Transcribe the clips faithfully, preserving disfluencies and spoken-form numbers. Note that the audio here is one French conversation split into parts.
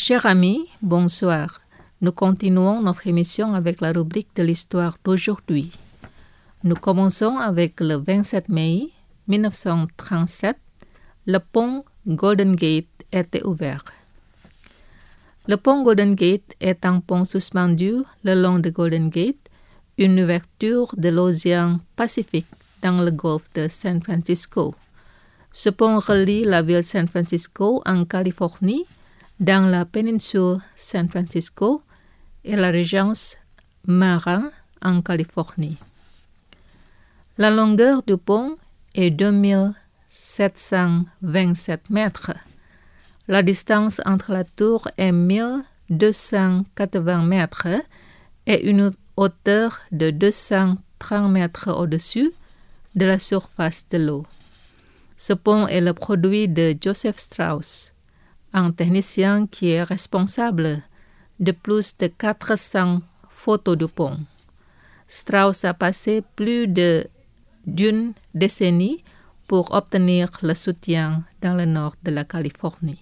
Chers amis, bonsoir. Nous continuons notre émission avec la rubrique de l'histoire d'aujourd'hui. Nous commençons avec le vingt-sept mai mille neuf cent trente-sept. Le pont Golden Gate était ouvert. Le pont Golden Gate est un pont suspendu le long de Golden Gate, une ouverture de l'océan Pacifique dans le golfe de San Francisco. Ce pont relie la ville San Francisco en Californie, dans la péninsule San Francisco et la régence Marin en Californie. La longueur du pont est deux mille sept cent vingt-sept mètres. La distance entre la tour est mille deux cent quatre-vingts mètres et une hauteur de deux cent trente mètres au-dessus de la surface de l'eau. Ce pont est le produit de Joseph Strauss, un technicien qui est responsable de plus de quatre cents photos du pont. Strauss a passé plus de, d'une décennie pour obtenir le soutien dans le nord de la Californie.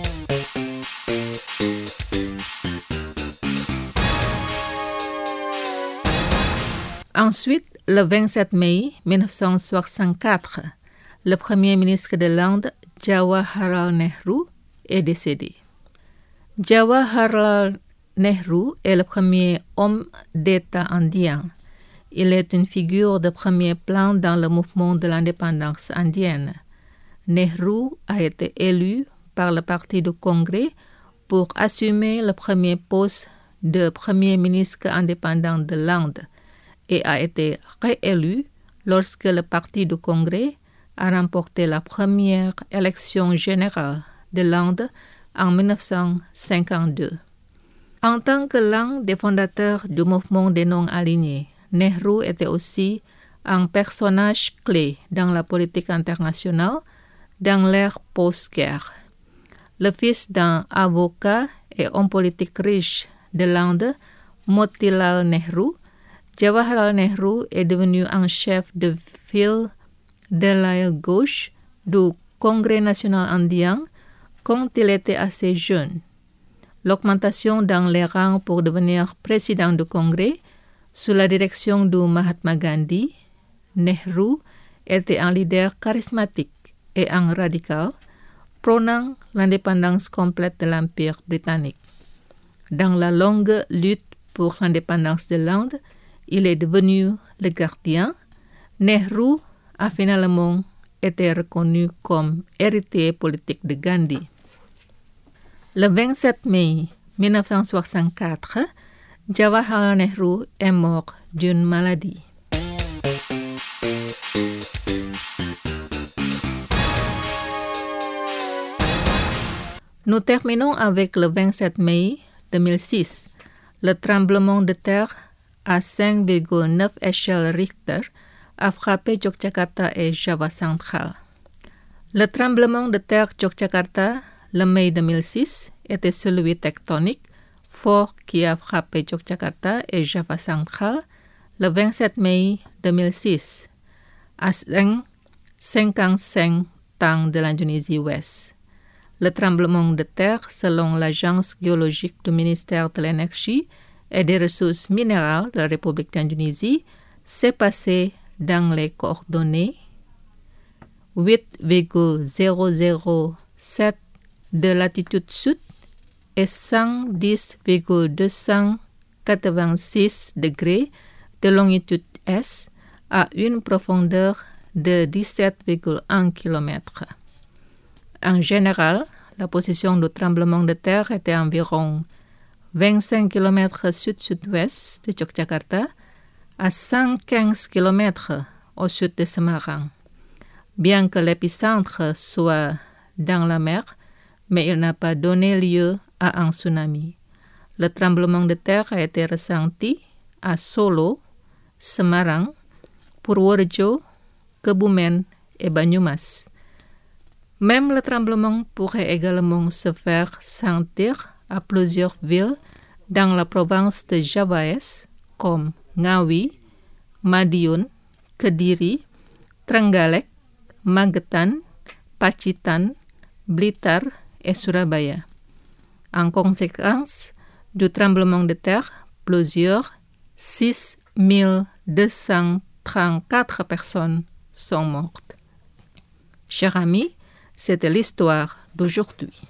Ensuite, le vingt-sept mai mille neuf cent soixante-quatre, le premier ministre de l'Inde, Jawaharlal Nehru, est décédé. Jawaharlal Nehru est le premier homme d'État indien. Il est une figure de premier plan dans le mouvement de l'indépendance indienne. Nehru a été élu par le Parti du Congrès pour assumer le premier poste de premier ministre indépendant de l'Inde et a été réélu lorsque le Parti du Congrès a remporté la première élection générale de l'Inde en mille neuf cent cinquante-deux. En tant que l'un des fondateurs du mouvement des non-alignés, Nehru était aussi un personnage clé dans la politique internationale dans l'ère post-guerre. Le fils d'un avocat et homme politique riche de l'Inde, Motilal Nehru, Jawaharlal Nehru est devenu un chef de file de l'aile gauche du Congrès national indien quand il était assez jeune. L'augmentation dans les rangs pour devenir président du Congrès sous la direction de Mahatma Gandhi, Nehru était un leader charismatique et un radical, prônant l'indépendance complète de l'Empire britannique. Dans la longue lutte pour l'indépendance de l'Inde, il est devenu le gardien. Nehru a finalement été reconnu comme héritier politique de Gandhi. Le vingt-sept mai mille neuf cent soixante-quatre, Jawaharlal Nehru est mort d'une maladie. Nous terminons avec le vingt-sept mai deux mille six. Le tremblement de terre à cinq virgule neuf échelle Richter a frappé Yogyakarta et Java central. Le tremblement de terre Yogyakarta, le mai deux mille six, était celui tectonique fort qui a frappé Yogyakarta et Java central le vingt-sept mai deux mille six, à cinquante-cinq temps de l'Indonésie ouest. Le tremblement de terre, selon l'agence géologique du ministère de l'Énergie et des ressources minérales de la République d'Indonésie, s'est passé dans les coordonnées huit virgule zéro zéro sept de latitude sud et cent dix virgule deux cent quatre-vingt-six degrés de longitude est à une profondeur de dix-sept virgule un kilomètre. En général, la position du tremblement de terre était environ vingt-cinq kilomètres sud-sud-ouest de Yogyakarta à cent quinze kilomètres au sud de Semarang. Bien que l'épicentre soit dans la mer, mais il n'a pas donné lieu à un tsunami. Le tremblement de terre a été ressenti à Solo, Semarang, Purworejo, Kebumen et Banyumas. Même le tremblement pourrait également se faire sentir à plusieurs villes dans la province de Java-Est, comme Ngawi, Madiun, Kediri, Trenggalek, Magetan, Pacitan, Blitar et Surabaya. En conséquence du tremblement de terre, plusieurs six mille deux cent trente-quatre personnes sont mortes. Chers amis, c'était l'histoire d'aujourd'hui.